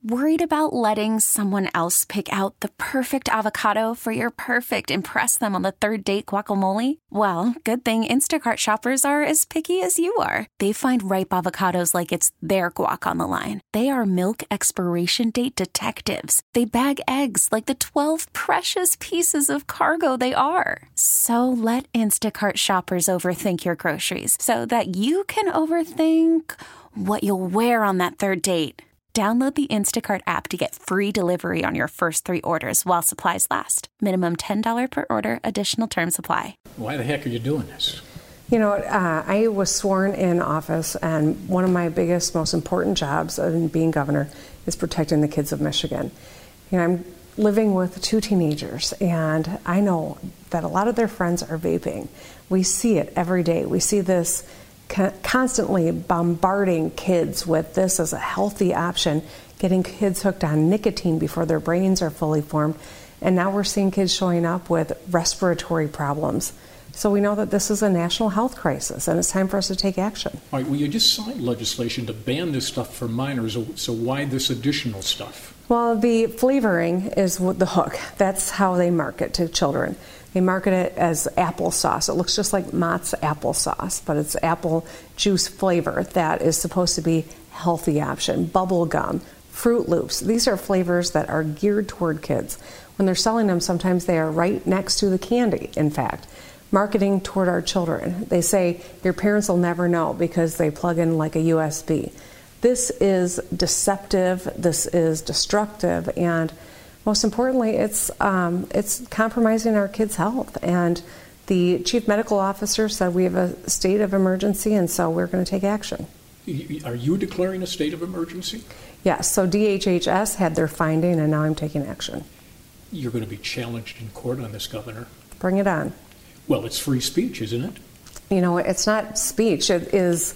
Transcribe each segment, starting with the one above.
Worried about letting someone else pick out the perfect avocado for your perfect impress them on the third date guacamole? Well, good thing Instacart shoppers are as picky as you are. They find ripe avocados like it's their guac on the line. They are milk expiration date detectives. They bag eggs like the 12 precious pieces of cargo they are. So let Instacart shoppers overthink your groceries so that you can overthink what you'll wear on that third date. Download the Instacart app to get free delivery on your first 3 orders while supplies last. Minimum $10 per order. Additional terms apply. Why the heck are you doing this? You know, I was sworn in office, and one of my biggest, most important jobs in being governor is protecting the kids of Michigan. You know, I'm living with 2 teenagers, and I know that a lot of their friends are vaping. We see it every day. We see this constantly bombarding kids with this as a healthy option, getting kids hooked on nicotine before their brains are fully formed. And now we're seeing kids showing up with respiratory problems. So we know that this is a national health crisis, and it's time for us to take action. All right, well, you just signed legislation to ban this stuff for minors, so why this additional stuff? Well, the flavoring is the hook. That's how they market to children. They market it as applesauce. It looks just like Mott's applesauce, but it's apple juice flavor that is supposed to be a healthy option. Bubble gum, Fruit Loops. These are flavors that are geared toward kids. When they're selling them, sometimes they are right next to the candy, in fact. Marketing toward our children. They say your parents will never know because they plug in like a USB. This is deceptive, this is destructive, and most importantly, it's compromising our kids' health. And the chief medical officer said we have a state of emergency, and so we're going to take action. Are you declaring a state of emergency? Yes, so DHHS had their finding, and now I'm taking action. You're going to be challenged in court on this, Governor. Bring it on. Well, it's free speech, isn't it? You know, it's not speech. It is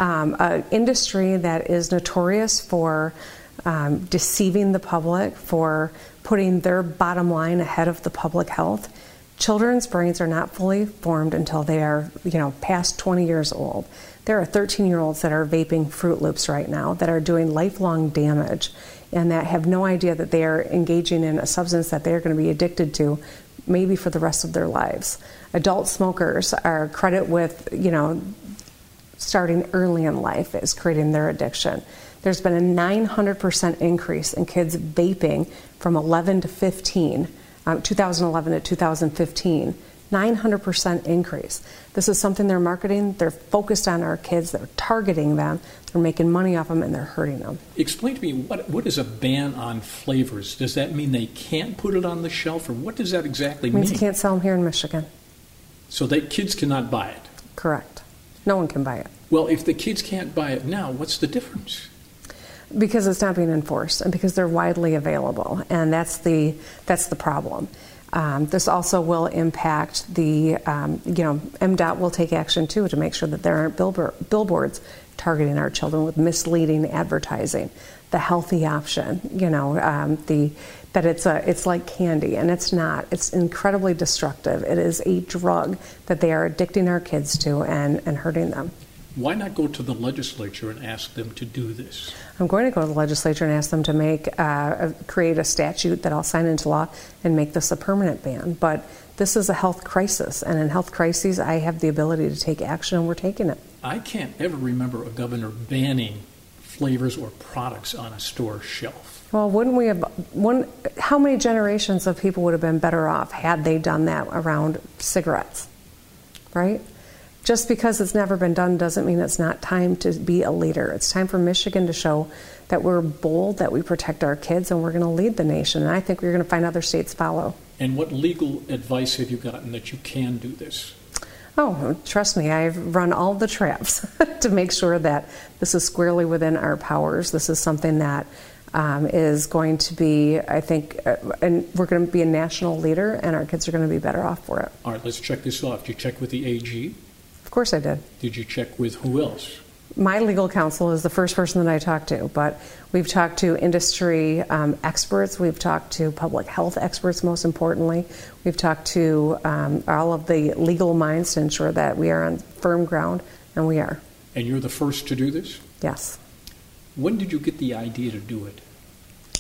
an industry that is notorious for deceiving the public, for putting their bottom line ahead of the public health. Children's brains are not fully formed until they are, past 20 years old. There are 13-year-olds that are vaping Fruit Loops right now that are doing lifelong damage and that have no idea that they are engaging in a substance that they are going to be addicted to maybe for the rest of their lives. Adult smokers are credit with, starting early in life is creating their addiction. There's been a 900% increase in kids vaping from 11 to 15, 2011 to 2015. 900% increase. This is something they're marketing. They're focused on our kids. They're targeting them. They're making money off them, and they're hurting them. Explain to me, what is a ban on flavors? Does that mean they can't put it on the shelf, or what does that exactly mean? It means you can't sell them here in Michigan. So that kids cannot buy it? Correct. No one can buy it. Well, if the kids can't buy it now, what's the difference? Because it's not being enforced, and because they're widely available, and that's the problem. This also will impact the, MDOT will take action too to make sure that there aren't billboards targeting our children with misleading advertising. The healthy option, that it's like candy, and it's not. It's incredibly destructive. It is a drug that they are addicting our kids to and hurting them. Why not go to the legislature and ask them to do this? I'm going to go to the legislature and ask them to create a statute that I'll sign into law and make this a permanent ban. But this is a health crisis, and in health crises, I have the ability to take action, and we're taking it. I can't ever remember a governor banning flavors or products on a store shelf. Well, wouldn't we have? How many generations of people would have been better off had they done that around cigarettes, right? Just because it's never been done doesn't mean it's not time to be a leader. It's time for Michigan to show that we're bold, that we protect our kids, and we're going to lead the nation. And I think we're going to find other states follow. And what legal advice have you gotten that you can do this? Oh, trust me, I've run all the traps to make sure that this is squarely within our powers. This is something that is going to be, I think, and we're going to be a national leader, and our kids are going to be better off for it. All right, let's check this off. Did you check with the AG? Of course I did. Did you check with who else? My legal counsel is the first person that I talked to, but we've talked to industry experts. We've talked to public health experts, most importantly. We've talked to all of the legal minds to ensure that we are on firm ground, and we are. And you're the first to do this? Yes. When did you get the idea to do it?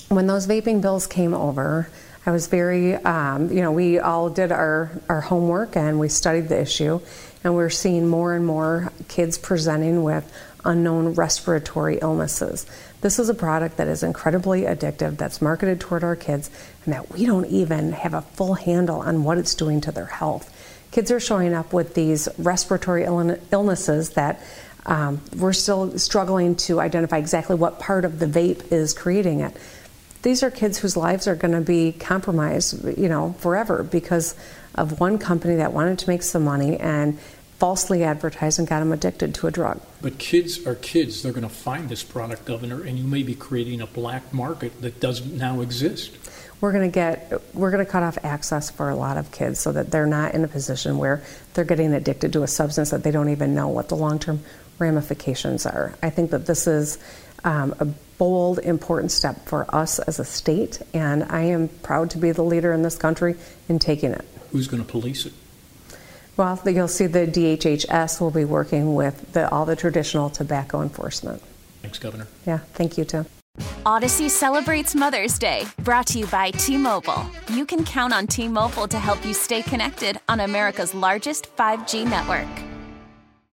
when those vaping bills came over, I was very, we all did our homework and we studied the issue, and we're seeing more and more kids presenting with unknown respiratory illnesses. This is a product that is incredibly addictive, that's marketed toward our kids, and that we don't even have a full handle on what it's doing to their health. Kids are showing up with these respiratory illnesses that we're still struggling to identify exactly what part of the vape is creating it. These are kids whose lives are going to be compromised, forever because of one company that wanted to make some money and falsely advertised and got them addicted to a drug. But kids are kids. They're going to find this product, Governor, and you may be creating a black market that doesn't now exist. We're going to cut off access for a lot of kids so that they're not in a position where they're getting addicted to a substance that they don't even know what the long-term ramifications are. I think that this is a bold, important step for us as a state, and I am proud to be the leader in this country in taking it. Who's going to police it? Well, you'll see the DHHS will be working with all the traditional tobacco enforcement. Thanks, Governor. Yeah, thank you, Tim. Odyssey celebrates Mother's Day, brought to you by T-Mobile. You can count on T-Mobile to help you stay connected on America's largest 5G network.